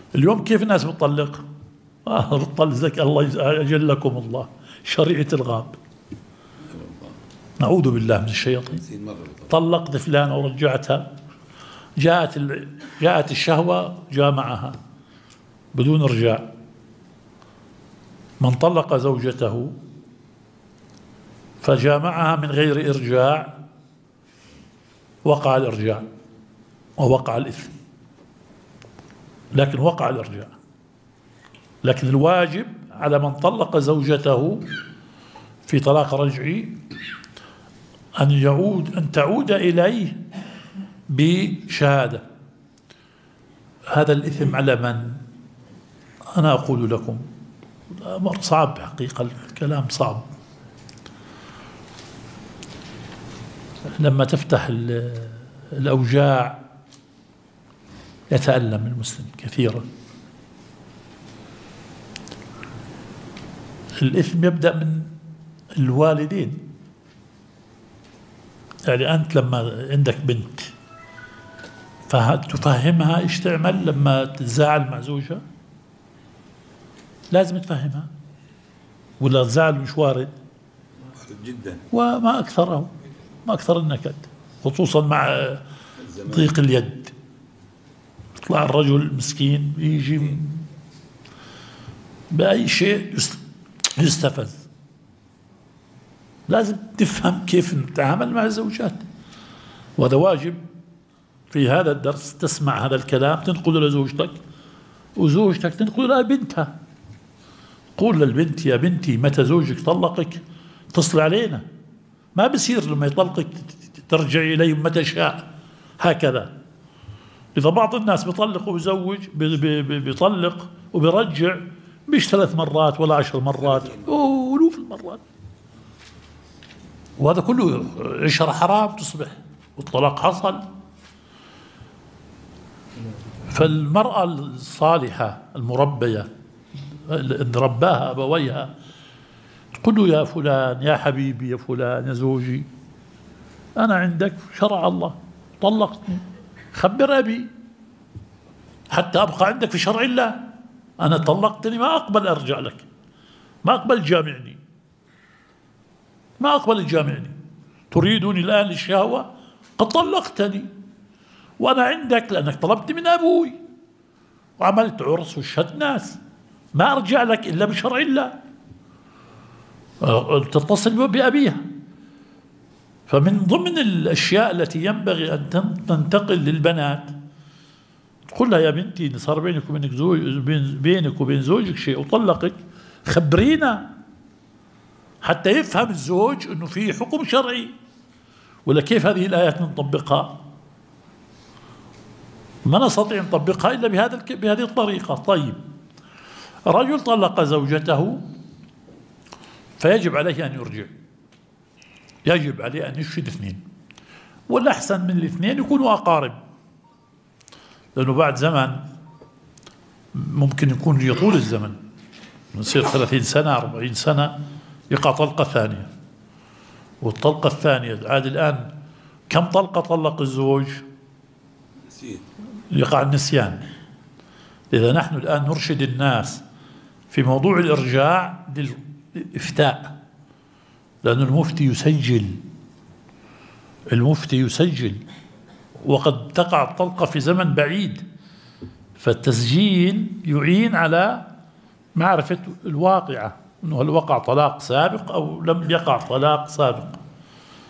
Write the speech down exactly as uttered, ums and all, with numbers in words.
اليوم كيف الناس بتطلق؟ آه بتطلق زك الله أجلكم الله، شريعة الغاب. نعوذ بالله من الشياطين. طلقت فلان ورجعتها، جاءت ال... جاءت الشهوة جامعها بدون إرجاع. من طلق زوجته فجامعها من غير إرجاع وقع الإرجاع ووقع الإثم، لكن وقع الإرجاع. لكن الواجب على من طلق زوجته في طلاق رجعي أن يعود أن تعود إليه بشهادة. هذا الإثم على من؟ أنا أقول لكم أمر صعب حقيقة، الكلام صعب. لما تفتح الأوجاع يتألم المسلم كثيرا. الإثم يبدأ من الوالدين. يعني أنت لما عندك بنت فتفهمها إيش تعمل لما تتزاعل مع زوجها، لازم تفهمها، ولا الزعل مش وارد جدا، وما أكثره، ما أكثر النكد، خصوصا مع ضيق اليد. يطلع الرجل مسكين يجي بأي شيء يستفز. لازم تفهم كيف نتعامل مع الزوجات، وهذا واجب. في هذا الدرس تسمع هذا الكلام تنقله لزوجتك، وزوجتك تنقله لبنتها. قول للبنت يا بنتي متى زوجك طلقك اتصل علينا، ما بصير لما يطلقك ترجعي إليه متى شاء هكذا. إذا بعض الناس بيطلق وبيزوج بيطلق وبيرجع مش ثلاث مرات ولا عشر مرات، ألوف المرات، وهذا كله عشرة حرام تصبح، والطلاق حصل. فالمرأة الصالحة المربية اللي رباها أبويها تقول له يا فلان يا حبيبي يا فلان يا زوجي، أنا عندك شرع الله طلقتني، خبر أبي حتى أبقى عندك في شرع الله. أنا طلقتني ما أقبل أرجع لك، ما أقبل تجامعني، ما أقبل تجامعني، تريدني الآن للشهوة، قد طلقتني وأنا عندك لأنك طلبت من أبوي وعملت عرس وشهدت ناس، ما أرجع لك إلا بشرع الله. تتصل بأبيها. فمن ضمن الأشياء التي ينبغي أن تنتقل للبنات، تقول لها يا بنتي صار بينك وبينك زوج، بينك وبين زوجك شيء وطلقك، خبرينا حتى يفهم الزوج أنه في حكم شرعي. ولا كيف هذه الآيات نطبقها؟ ما نستطيع نطبقها إلا بهذا بهذه الطريقة. طيب، رجل طلق زوجته فيجب عليه أن يرجع، يجب عليه أن يشهد اثنين، والأحسن من الاثنين يكونوا أقارب، لأنه بعد زمن ممكن يكون يطول الزمن، يصير ثلاثين سنة أربعين سنة يقع طلقة ثانية، والطلقة الثانية عاد الآن كم طلقة طلق الزوج؟ يقع النسيان. إذا نحن الآن نرشد الناس في موضوع الإرجاع للإفتاء، لأن المفتي يسجل، المفتي يسجل، وقد تقع الطلقة في زمن بعيد، فالتسجيل يعين على معرفة الواقعة، أنه هل وقع طلاق سابق أو لم يقع طلاق سابق.